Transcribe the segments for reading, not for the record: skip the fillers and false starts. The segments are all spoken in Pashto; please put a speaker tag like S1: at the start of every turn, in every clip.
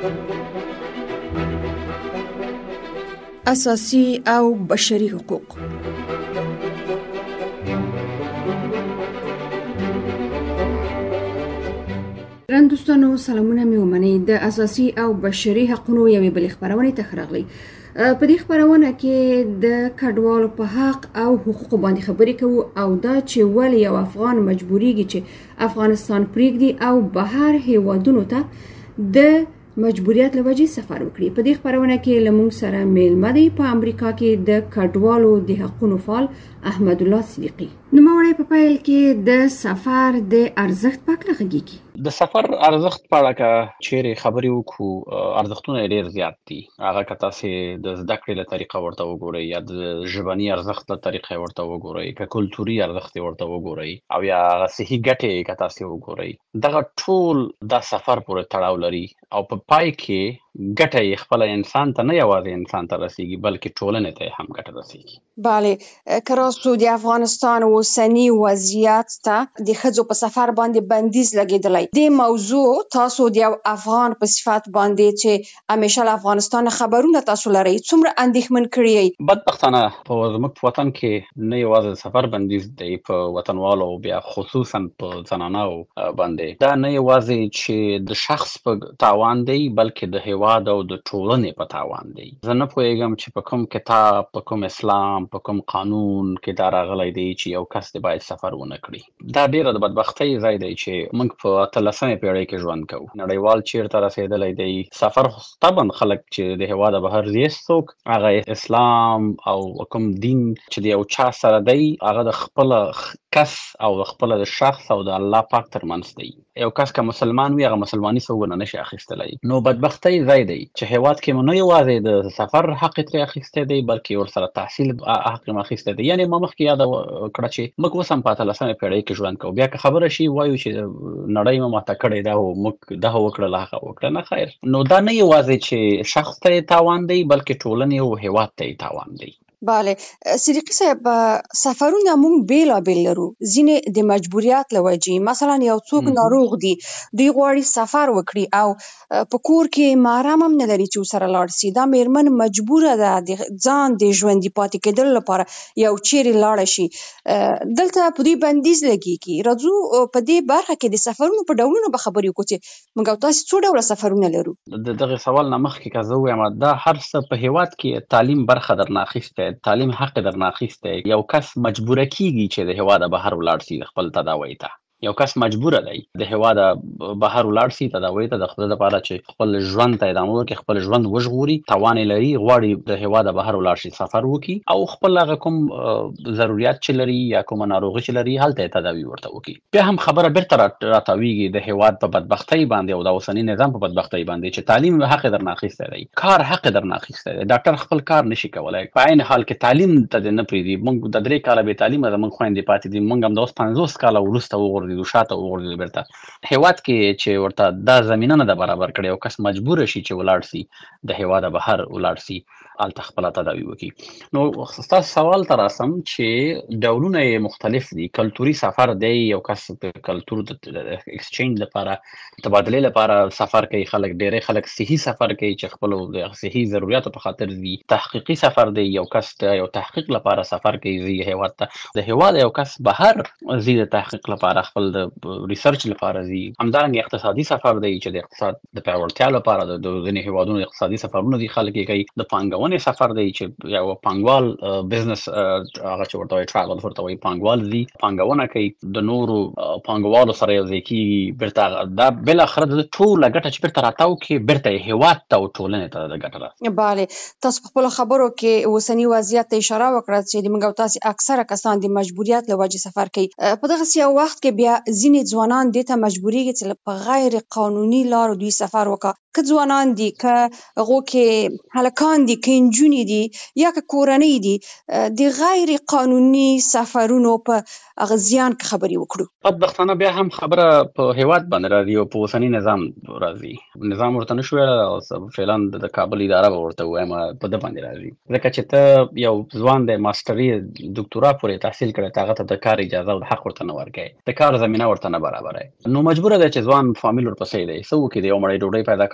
S1: اساسي او بشري حقوق. رن دوستانو سلامونه مې ومنئ. د اساسي او بشري حقوقو یوې بلې خبرونې ته راغلی. په دې خبرونه کې د کډوالو په حق او حقوقو باندې خبرې کوو او دا چې ولې یو افغان مجبوریږي چې افغانستان پرېږدي او بهر هیوادونو ته د مجبوریت لوجې سفر وکړي. په دې خبرونه کې لمونږ سره میلمه دی په امریکا کې د کډوالو د حقوقو فعال احمد الله صدیقی. نوموړی په پیل کې د سفر د ارزښت په اړه غږیږي.
S2: د سفر ارزښت په اړه که چیرې خبرې وکړو، ارزښتونه ډېر زیات دي. هغه که تاسې د زده کړې له طریقه ورته وګورئ یا د ژبني ارزښت له طریقه ورته وګورئ، که کلتوري ارزښت ورته وګورئ او یا صحي ګټې که تاسې وګورئ، دغه ټول دا سفر پورې تړاو لري او په پای کې ګټه یې خپل انسان ته نه یوازې انسان ته رسیږي بلکې ټولنې ته هم ګټه رسیږي.
S3: بله، که راسو د افغانستان اوسني وضعیت ته د ښځو په سفر باندې بندیز لګېدلی. دې موضوع تاسو د یو افغان په صفت باندې چې همیشه له افغانستان خبرونه تاسو لرئ څومره اندېښمن کړي یې؟
S2: بدبختانه په زموږ په وطن کې نه یوازې د سفر بندیز دی په وطنوالو، بیا خصوصا په زنانو باندې. دا نه یوازې چې د شخص په تاوان دی بلکې د هیواد او د ټولنې په تاوان دی. زه نه پوهېږم چې په کوم کتاب، په کوم اسلام، په کوم قانون کې دا راغلی دی چې یو کس دی باید سفر ونه کړي. دا ډېره د بدبختۍ ځای دی چې موږ په 18مې پیړۍ کې ژوند کوو. نړیوال چیرته رسېدلی دی. سفر طبعا خلک چې د هېواده بهر ځي څوک، هغه اسلام او کوم دین چې د یو چا سره دی هغه د خپل کس او د خپل د شخص او د الله پاک ترمنځ دی. یو کس که مسلمان وي هغه مسلماني څوک نه شي اخیستلی. نو بدبختۍ ځای دی چې هېواد کې مو نه یوازې د سفر حق ترې اخیستی دی بلکې ورسره تحصیل حق هم اخیستی دی. یعنې ما مخکې یاده کړه چې موږ اوس هم په 18مې پیړۍ کې ژوند کوو. بیا که خبره شي وایو چې نړۍ مو ماته کړې ده او موږ دغه وکړله هغه وکړه. نه خیر، نو دا نه یوازې چې شخص ته یې تاوان دی بلکې ټولنې او هېواد ته یې تاوان دی.
S3: بله، صدیقی صاحب، سفرونه مونږ بیلابیل لرو. ځینې د مجبوریت له وجې، مثلا یو څوک ناروغ دی، دوی غواړي سفر وکړي او په کور کې محرم هم نه لري چې ورسره لاړ شي. دا میرمن مجبوره ده د ځان د ژوندي پاتې کېدلو لپاره یو چیرې لاړه شي. دلته په دوی بندیز لګېږي. راځو په دې برخه کې د سفرونو په ډولونو به خبرې وکړو چې موږ او تاسې څو ډوله سفرونه لرو.
S2: د دغه سوال نه مخکې که زه ووایم، دا هر څه په هېواد کې تعلیم برخه درنه اخیستی، تعلیم حق درنه اخیستی. یو کس مجبوره کیږي چې د هېواده بهر ولاړ شي د خپل تداوی ته. یو کس مجبوره دی د هېواده بهر ولاړ شي تداوی ته د خپل لپاره چې خپل ژوند ته ادامه ورکړي، خپل ژوند وژغوري، توان یې لري، غواړي د هېواده بهر ولاړ شي، سفر وکړي او خپل هغه کوم ضرورت چې لري یا کومه ناروغي چې لري هلته یې تداوي ورته وکړي. بیا هم خبره بیرته راتاویږي د هېواد په بدبختۍ باندې او د اوسني نظام په بدبختۍ باندې چې تعلیم حق درنه اخیستی دی، کار حق درنه اخیستی دی. ډاکټر خپل کار نشي کولی، په عین حال کې تعلیم ته دې نه پرېږدي. موږ د 3 کاله بې تعلیمه زموږ خویندې پاتې دي. موږ هم د اوس 50 کاله وروسته وغورځېدو، شاته وغورځېدو بیرته. هېواد کې چې ورته دا زمینه نه ده برابر کړې، یو کس مجبوره شي چې ولاړ شي د هېواده بهر ولاړ شي، هلته خپله تداوي وکړي. نو ستاسو سوال ته راسم چې ډولونه یې مختلف دي. کلتوري سفر دی، یو کس د کلتور د اکسچینج لپاره، تبادلې لپاره سفر کوي. خلک ډېری خلک صحي سفر کوي چې خپلو د صحي ضرورتو په خاطر ځي. تحقیقي سفر دی، یو کس یو تحقیق لپاره سفر کوي، ځي هېواد ته. د هېواده یو کس بهر ځي د تحقیق لپاره، خپل د ریسرچ لپاره ځي. همدارنګه اقتصادي سفر دی چې د اقتصاد د پیاوړتیا لپاره د ځینې هېوادونو اقتصادي سفرونه دي خلک یې کوي. د پانګونې سفر دی چې یو پانګوال بزنس هغه چې ورته وایي ټراول ورته وایي، پانګوال ځي پانګونه کوي، د نورو پانګوالو سره یو ځای کېږي، بیرته دا بالاخره د ټوله ګټه چې بیرته راتاو کې بیرته یې هېواد ته او ټولنې ته د ګټه راسي.
S3: بله، تاسو په خپلو خبرو کې اوسني وضعیت ته اشاره وکړه چې موږ او تاسې اکثره کسان د مجبوریت له وجې سفر کوي. په دغسې یو وخت کې بیا ځینې ځوانان دې ته مجبوریږي چې په غیر قانوني لارو دوی سفر وکړي. که ځوانان دي، که هغو کې هلکان دي، که نجونې دي یا که کورنۍ دي، د غیر قانوني سفرونو په هغه زیان کې خبرې وکړو.
S2: بدبختانه بیا هم خبره په هېواد باندې راځي او په اوسني نظام راځي. نظام ورته نه شو ویلی او فعلا د کابل اداره به ورته ووایم په ده باندې راځي. ځکه چې ته یو ځوان دی، ماسټري دکتورا پورې تحصیل کړی، ته هغه ته د کار اجازه او د حق ورته نه ورکوې، د کار زمینه ورته نه برابروې، نو مجبوره دی چې ځوان فامیل ورپسې دی. څه وکړي؟ د یو مړۍ ډوډۍ پیدا کول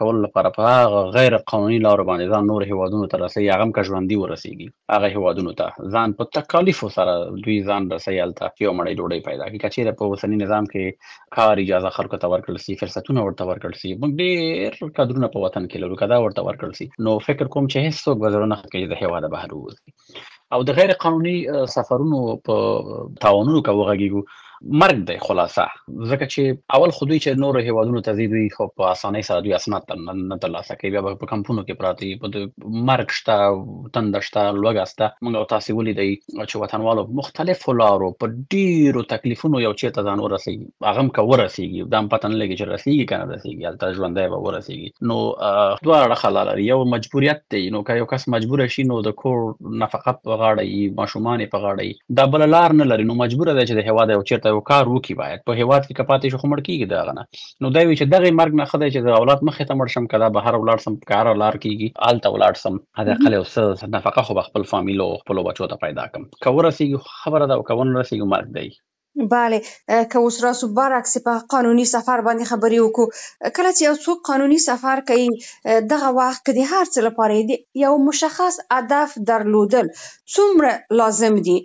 S2: کولو لپاره په هغه غیر قانوني لارو باندې ځان نور هیوادونو ته رسوي، هغه هم که ژوندي ورسیږي هغه هیوادونو ته ځان په تکالیفو سره دوی ځان رسوي، هلته یو مړۍ ډوډۍ پیدا کړي. که چېرې په اوسني نظام کې کار اجازه خلکو ته ورکړل سي، فرصتونه ورته ورکړل سي، موږ ډېر قدرونه په وطن کې لرو، که دا ورته ورکړل سي نو فکر کوم چې هېڅوک به زړه نه ښه کوي د هېواده بهر ووځي. او د غیر قانوني سفرونو په تاوانونو که وغږیږو مرګ دی خلاصه، ځکه چې اول خو دوی چې نورو هیوادونو ته ځي دوی خو په اسانۍ سره دوی اسناد نه ترلاسه کوي، بیا به په کمپونو کې پراته وي، په مرګ شته، تنده شته، لوږه شته. موږ او تاسې ولیدئ چې وطنوالو مختلفو لارو په ډېرو تکلیفونو یو چېرته ځان ورسوي، هغه هم که ورسېږي دا هم پته نه لګي چې رسېږي که نه رسېږي، هلته ژوندی به ورسېږي. نو دوه اړخه لري، یو مجبوریت دی، نو که یو کس مجبوره شي نو د کور نفقه په غاړه وي، ماشومان یې په غاړه وي، دا بله لار نه لري، نو مجبوره دی چې د هېواده یو چېرته یو کار وکړي، باید په هېواد کې که پاتې شو خو مړ کېږي د هغه نه. نو دا وي چې دغې مرګ نه ښه دی چې د اولاد مخې ته مړ شم، که دا بهر ولاړ سم، که هره لار کېږي هلته ولاړ سم، حداقل یو څه نفقه خو به خپل فامیل او خپلو بچو ته پیدا کړم. که ورسېږي خبره ده او که ونه رسېږي مرګ دی.
S3: بله، که اوس راسو برعکس په قانوني سفر باندې خبرې وکړو، کله چې یو څوک قانوني سفر کوي دغه وخت کې د هر څه لپاره یو مشخص هدف درلودل څومره لازم دي؟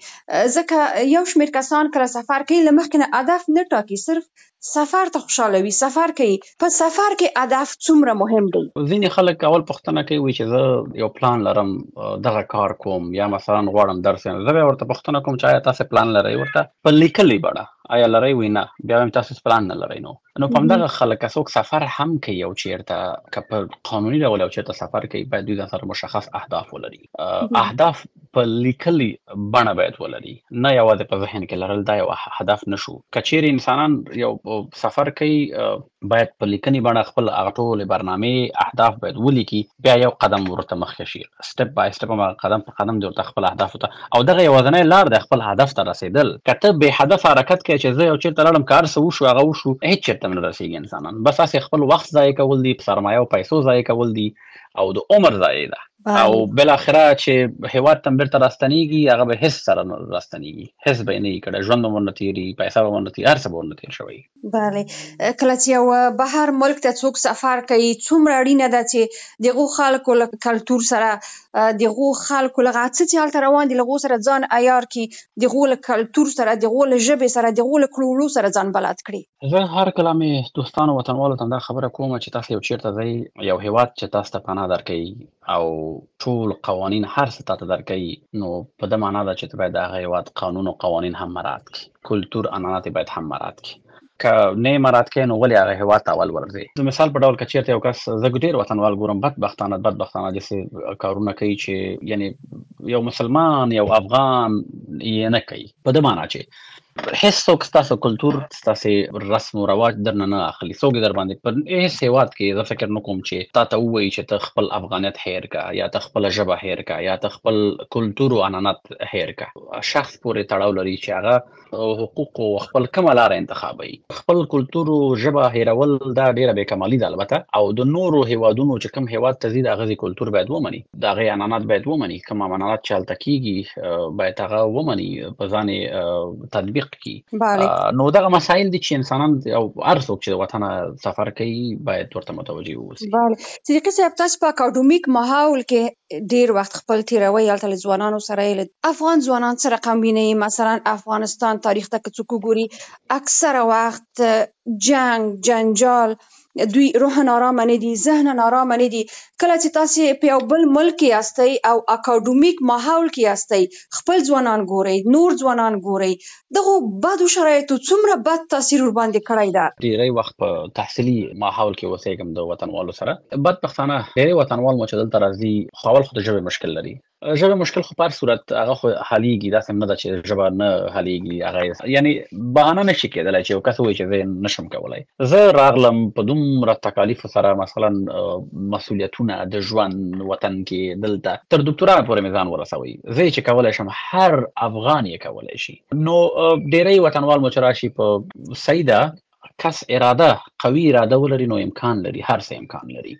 S3: ځکه یو شمېر کسان کله سفر کوي له مخکې نه هدف نه ټاکي، صرف سفر ته خوشحاله وي، سفر کوي. په سفر کې هدف څومره مهم دی؟
S2: ځینې خلک اول پوښتنه کوي چې زه یو پلان لرم دغه کار کوم، یا مثلا غواړم درس یم، زه بیا ورته پوښتنه کوم چې آیا تاسې پلان لرئ؟ ورته په لیکلې بڼه آیا لرئ؟ وي نه، بیا وایم تاسو پلان نه لرئ. نو په همدغه خلک که څوک سفر هم کوي یو چېرته، که په قانوني ډول یو چېرته سفر کوي، باید دوی ځان سره مشخص اهداف ولري. اهداف په لیکلې بڼه باید ولري، نه یوازې په ذهن کې لرل، دا یو هدف نشو. که چېرې انسانان یو سفر کوي باید په لیکنې بڼه خپل هغه ټولې برنامې اهداف باید ولیکي، بیا یو قدم ورته مخکې شي، سټپ بای سټپ، قدم په قدم دې ورته خپل اهدافو ته، او دغه یوازینۍ لار د خپل هدف ته رسېدل. که ته بې هدفه حرکت کوې چې زه یو چېرته لاړم که هر څه وشو هغه وشو، هېڅ چېرته نه رسېږي انسانان، بس هسې خپل وخت ضایع کول دي، سرمایه او پیسو ضایع کول دي، او د عمر ضایع ده. او بالاخره چې هېواد ته بیرته راستنېږي هغه به هېڅ سره نه راستنېږي، هېڅ به یې نه وي کړی، ژوند به ورنه تېري، پیسه به ورنه تېري، هر څه به ورنه تېر شوی.
S3: بله، کله چې یو بهر ملک ته څوک سفر کوي څومره اړینه ده چې دغو خلکو له کلتور سره، دغو خلکو له څه چې هلته روان دي له هغو سره ځان عیار کړي، دغو له کلتور سره، دغو له ژبې سره، دغو له کړو سره ځان بلد کړي.
S2: زه هر کله مې دوستانو وطنوالو ته دا خبره کوم چې تاسو یو چېرته ځئ، یو هېواد چې تاسو ته پناه درکوي او ټول قوانین هر څه تاته درکوي، نو په ده معنا ده چې ته باید د هغه هېواد قانون او قوانین هم مراعات کړي، کلتور عنعنات باید هم مراعات کړي. که نه یې مراعات کوې نو ولې هغه هېواد ته اول ورځې؟ د مثال په ډول که چېرته یو کس، زه ډېر وطنوال ګورم بدبختانه داسې کارونه کوي چې یعنې یو مسلمان یو افغان یې نه کوي، په ده معنا چې هېڅوک ستاسو کلتور، ستاسې رسم و رواج درنه نه اخلي، څوک یې در باندې په هېڅ هېواد کې زه فکر نه کوم چې تا ته ووایي چې ته خپل افغانیت هېر کړه، یا ته خپله ژبه هېر کړه، یا ته خپل کلتور و عنعنات هېر کړه. شخص پورې تړاو لري چې هغه حقوق او خپل کومه لاره انتخابوي. خپل کلتور او ژبه هېرول دا ډېره بېکمالي ده البته، او د نورو هېوادونو چې کوم هېواد ته ځي د هغه کلتور باید ومني، د هغې عنعنات باید ومني، کوم عنعنات چې هلته کېږي باید هغه ومني، په ځان یې تطبیق کی. نو دغه مسائل دي چې انسانان او هر څوک چې د وطنه سفر کوي باید ورته متوجه واوسي.
S3: بله، صدیقي صاحب، تاسو په اکاډمیک ماحول کې ډېر وخت خپل تېروئ، هلته له ځوانانو سره یې له افغان ځوانان څه رقم وینئ؟ مثلا افغانستان تاریخ ته که څوک وګوري، اکثره وخت جنگ، جنجال، دوی روحن آرامه نه دي، ذهنن آرامه نه دي. کله چې تاسې په یو بل ملک کې یاستئ او اکاډمیک ماحول کې یاستئ، خپل ځوانان ګورئ، نور ځوانان ګورئ، دغو بدو شرایطو څومره بد تاثیر ورباندې کړی ده؟
S2: ډېری وخت په تحصیلي ماحول کې اوسېږم د وطنوالو سره، بدبختانه ډېری وطنوال مو چې دلته راځي خو اول خو د ژبې مشکل لري. ژبه مشکل خو په هر صورت هغه خو حلیږي، داسې نه ده چې ژبه نه حلیږي، هغه یعنې بهانه نشي کېدلی چې یو کس ووایي چې زه یې نشم کولی. زه راغلم په دومره تکالیفو سره، مثلا مسؤلیتونه د ژوند وطن کې دلته تر دکتورا پورې مې ځان ورسوي، زه چې کولی شم هر افغان یې کولی شي. نو ډېری وطنوال مو چې راشي په صحیح ده، کس اراده، قوي اراده ولري نو امکان لري، هر څه امکان لري.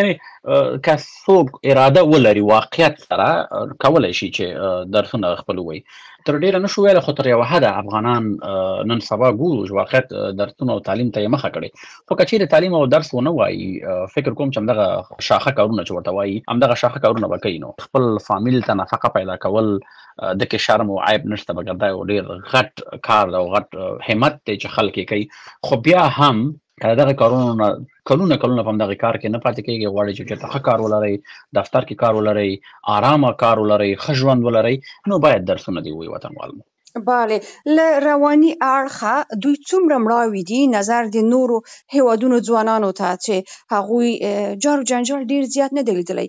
S2: یعنی که څوک اراده ولري واقعیت سره کولی شي چې درسونه خپل ووایي. تر ډیره نشو ویل خو تر یو حده افغانان نن سبا ګورو چې واقعیت درسونه او تعلیم ته یې مخه کړې خو که چیرې تعلیم او درس ونه وایي فکر کوم چې همدغه شاخه کارونه چې ورته وایي همدغه شاخه کارونه به کوي نو خپل فامیل ته نفقه پیدا کول دکې شرم او عیب نشته مګر دا یو ډېر غټ کار دی او غټ همت دی چې خلک یې کوي خو بیا هم که دغه کارونه کلونه په همدغه کار کې نه پاتې کېږي غواړئ چې چېرته ښه کار ولرئ دفتر کې کار ولرئ آرامه کار ولرئ ښه ژوند ولرئ نو باید درسونه دې ووایي وطنوال مو
S3: بله له رواني اړخه دوی څومره مړاوي دي نظر د نورو هیوادونو ځوانانو ته چې هغوی جار جنجال ډیر زیات نه دی لیدلی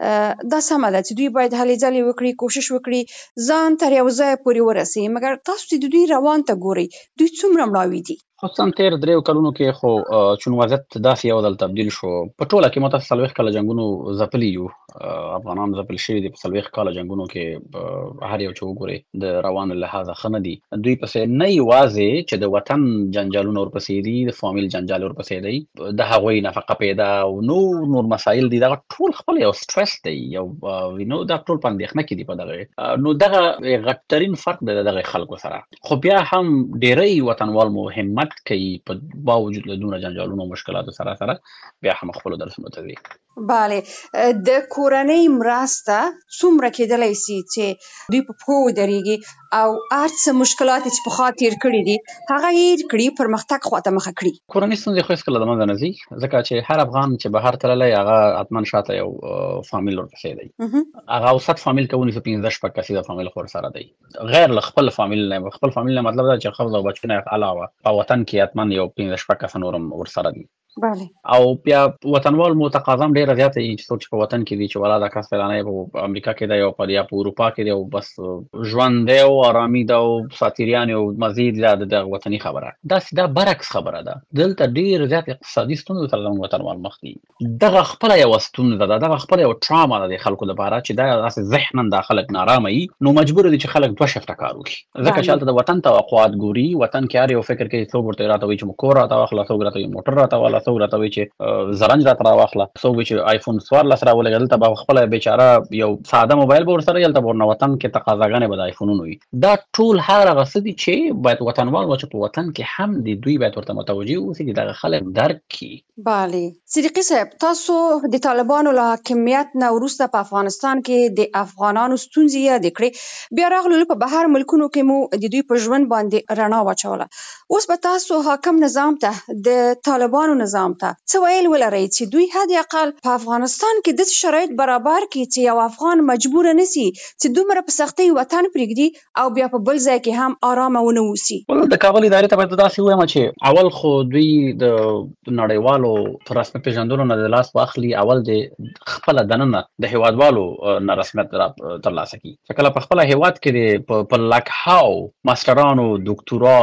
S3: دا سمه ده چې دوی باید هلې ځلې وکړي کوشش وکړي ځان تر یو ځایه پورې ورسوي مګر تاسو چې د دوی روان ته ګورئ دوی څومره مړاوي دي
S2: خصوصا تیر دریو کلونو کې خو چون وضعیت داسې یو ډول تبدیل شو په ټوله کې مو تاسو 40 کاله جنګونو ځپلي یو افغانان ځپل شوي دي په 40 کاله جنګونو کې هر یو چې وګورئ د روان لحاظه ښه نه دي دوی پسې نه یوازې چې د وطن جنجالونه ورپسې دي د فامیل جنجال ورپسې دی د هغوی نفقه پیدا او نور مسایل دي دغه ټول خپل یو سټرس دی یو وینو دا ټول په اندېښنه کې دي په دغه نو دغه غټترین فرق دی دغه خلکو سره خو بیا هم ډېری وطنوال مو همت کوي په باوجود له دونه جنجالونو او مشکلاتو سره بیا هم خپلو درسونو ته ځي
S3: بله د کورنۍ مرسته څومره کېدلی سي چې دوی په پښو ودرېږي او هر څه مشکلات چې پخوا تېر کړي دي هغه هېر کړي پرمختګ خواته مخه کړي
S2: کورنۍ ستونزې خو هېڅکله د منځه نه ځي ځکه چې هر افغان چې بهر تللی هغه حتما شاته یو فامیل ورپسې دی هغه اوسط فامیل که ونیسو 15 شپږ کسیزه فامیل خو ورسره دی غیر له خپل فامیل نه مطلب دا چې ښځه او بچو نه علاوه په وطن کې حتما یو 15 شپږ کسه نور هم ورسره دي
S3: بله
S2: او بیا وطنوال مو تقاضا هم ډېره زیاته وي چې څوک چې په وطن کې دي چې والا دا کس فلانی په امریکا کې دی او په اروپا کې دی او بس ژوند دی او ارامي ده او ساتیریان او مزید زیاده د وطني خبره دا برعکس خبره ده دلته ډېر زیات اقتصادي ستونزو سره زموږ وطنوال مخ دي دغه خپله یوه ستونزه ده دغه خپله یو ټراما ده د خلکو لپاره چې دا داسې ذهنا دا خلک نارامه وي نو مجبور دي چې خلک 2 شفته کار وکړي ځکه چې هلته د وطن توقعات ګوري وطن کې هر یو فکر کوي څوک ورته راته وایي چې موږ کور راته واخله څوک راته وایي موټر راته واخله څوک راته وایي چې زرنج راته راواخله څوک وایي چې آیفون 14 راولېږه دلته به خپله بیچاره یو ساده موبایل به ورسره هلته به ورنه وطن کې تقاضاګانې به د آیفونونو وي دا ټول هغه څه دي چې باید وطنوال چې په وطن کې هم دي دوی باید ورته متوجه واوسي چې دغه خلک درک کړي
S3: بله صدیقي صاحب تاسو د طالبانو له حاکمیت نه وروسته په افغانستان کې د افغانانو ستونزې یادې کړې بیا راغلو په بهر ملکونو کې مو د دوی په ژوند باندې رڼا واچوله اوس به تاسو حاکم نظام ته د طالبانو نظام ته څه ویل ولرئ چې دوی حد اقل په افغانستان کې داسې شرایط برابر کړي چې یو افغان مجبوره نسي چې دومره په سختۍ وطن پرېږدي او بیا په بل ځای کې هم آرامه ونه اوسي
S2: د کابل ادارې ته باید داسې ووایم چې اول خو دوی د نړیوالو په رسمیت پېژندلو نه د لاس واخلي اول د خپله دننه د هېوادوالو نه رسمیت ترلاسه کړي چې کله په خپله هېواد کې په لکهاو ماسټرانو دوکتورا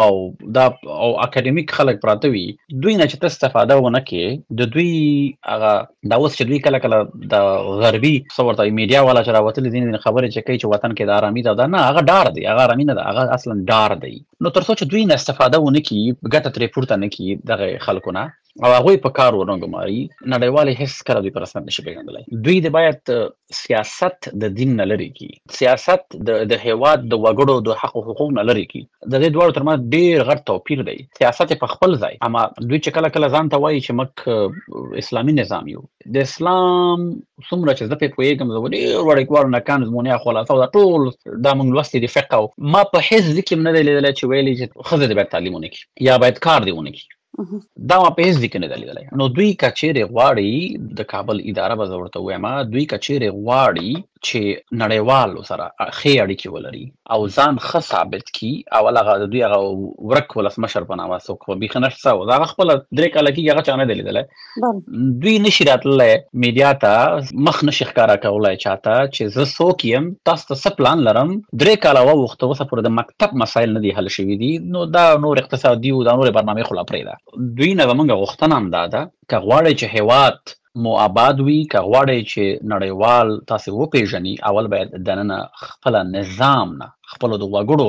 S2: او اکاډمیک خلک پراته وي دوی نه چې ته استفاده ونه کړې د دوی هغه دا اوس چې دوی کله د غربي څه ورته میډیا والا چې راوتلي ځینې خبرې چې کوي چې وطن کې د ارامي ده نه هغه ډار دی هغه ارامي نه ده هغه اصلا ډار دی نو تر څو چې دوی نه استفاده ونه کړي ګټه ترې پورته نه کړي دغه خلکو نه او هغوی په کار ورنه ګماري نړیوالې هېڅکله دوی په رسمیت نشي پېژندلی دوی د باید سیاست د دین نه لرې کړي سیاست د هېواد د وګړو د حق او حقوق نه لرې کړي د دې دواړو ترمنځ ډېر غټ توپیر دی سیاست په خپل ځای اما دوی چې کله ځان ته وایي چې موږ اسلامي نظام یو د اسلام څومره چې زه پرې پوهېږم زه ډېر وړوکوالو نکان زمونیا خلاصه دا ټول دا موږ لوستي دي فقه ما په هېڅ ځای کې هم نه دی لیدلی چې ویلي چې ښځه دې باید تعلیم ونه کړي یا باید کار دې ونه کړي دا ما په هېڅ ځای کې نه دی لیدلی نو دوی که چېرې غواړي د کابل اداره به زه ورته ووایم دوی که چېرې غواړي چې نړیوالو سره ښې اړیکې ولري او ځان ښه ثابت کړي اول هغه د دوی هغه ورک ولسمشر په نامه څوک خو بیخي نشته او هغه خپله 3 کاله کېږي هغه چا نه دی لیدلی دوی نشي راتللی میډیا ته مخ نشي ښکاره کولی چاته چې زه څوک یم تاسو ته څه پلان لرم 3 کاله واوښته اوسه پورې د مکتب مسایل نه دي حل شوي دي نو دا نور اقتصادي او دا نورې برنامې خو لا پرېږده دوی نه زموږ غوښتنه هم دا ده که غواړئ چې هېواد مو آباد وي که غواړئ چې نړیوال تاسې وپېژني اول باید دننه خپله نظام نه خپلو د وګړو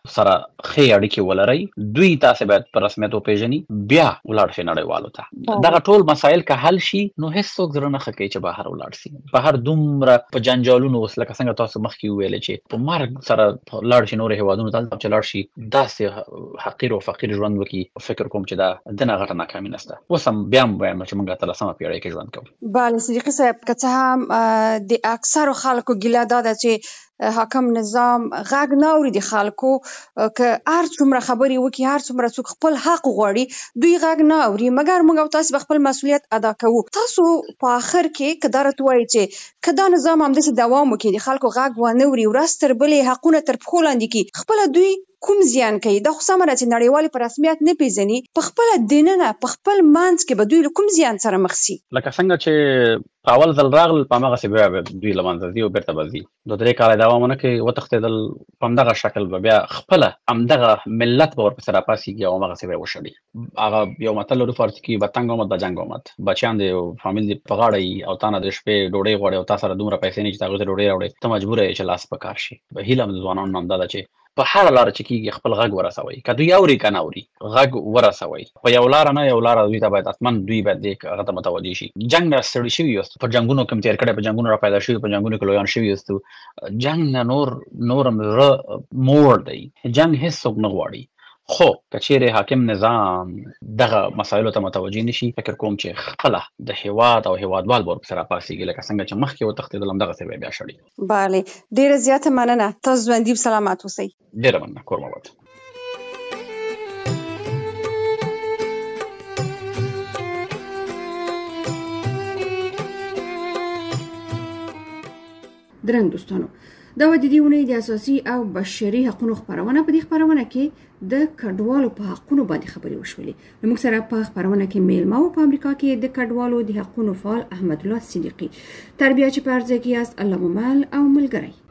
S2: سره ښې اړیکې ولرئ، دوی تاسو باید په رسمیت وپېژني، بیا ولاړ شئ نړیوالو ته. دغه ټول مسایل که حل شي نو هیڅوک زړه نه ښه کوي چې بهر ولاړ شي. بهر دومره په جنجالونو اوس لکه څنګه تاسو مخکې وویلې چې په مرګ سره لاړ شي نورو هیوادونو ته چې لاړ شي داسې حقیر او فقیر ژوند وکړي. فکر کوم چې دا دنه غټه ناکامي نشته. اوس هم بیا هم وایم چې موږ 13مه پیړۍ کې ژوند کوو.
S3: بله صدیقي صاحب، که څه هم د اکثرو خلکو ګیله دا ده چې حاکم نظام غږ نه اوري د خلکو، که هر څومره خبرې وکړي، هر څومره څوک خپل حق غواړي، دوی غږ نه اوري. مګر موږ او تاسو به خپل مسؤلیت ادا کوو. تاسو په آخر کې که دا راته وایي چې که دا نظام همداسې دوام وکړي، د خلکو غږ ونه اوري، ورځ تر بلې حقونه تر پښو لاندې کړي، خپله دوی کوم زیان کوي؟ دا خو سمه ده چې نړیوالې په رسمیت نه پیژني، په خپله دننه په خپل منځ کې به دوی له کوم زیان سره مخ شي؟
S2: لکه څنګه چې په اول ځل راغلل په هماغسې بیا دوی له منځه ځي او بیرته به ځي. 2-3 کاله دوام ونه کړي، وتښتېدل، په همدغه شکل به بیا خپله همدغه ملت به ورپسې راپاڅېږي او هماغسې به یې وشړي. هغه یو متل لرو فارسي کې، به تنګ آمد به جنګ آمد. بچیان د یو فامیل دې په غاړه وي او تا نه د شپې ډوډۍ غواړي او تا سره دومره پیسې نه چې هغوی ته ډوډۍ راوړې، ته مجبوره یې چې لاس په کار شي. هیله د ځوانانو همدا ده چې په هر لاره چې کېږي خپل غږ ورسوئ، که دوی اوري که نه اوري غږ ورسوئ. په یو لاره نه یو لاره دوی ته باید حتما دوی باید دې هغه ته متوجه شي. جنګ نه ستړي شوي یاست، په جنګونو کې تېر کړی، په جنګونو را پیدا شوي، په جنګونو کې لویان شوي یاستو. جنګ نه نور هم زړه موړ دی. جنګ هېڅوک نه غواړي. خو که چیرې حاکم نظام دغه مسایلو ته متوجه نشي، فکر کوم چې خپله د هیواد او هیوادوال به ورپسې راپاڅېږي، لکه څنګه چې مخکې وتښتېدل همدغسې به یې بیا شړي.
S3: بله، ډېره زیاته مننه. تاسو ژوندي سلامت اوسئ.
S2: ډېره مننه. کور مو اباد.
S1: درنو دوستانو، دا و د دې اونۍ د اساسي او بشري حقوقو خپرونه. په دې خپرونه کې د کډوالو په حقوقو باندې خبرې وشولې. موږ سره په خپرونه کې میلمه او په امریکا کې د کډوالو د حقوقو فعال احمد الله صدیقي، تربیه چې په ارزه کې یاست، الله مو مل او ملګری.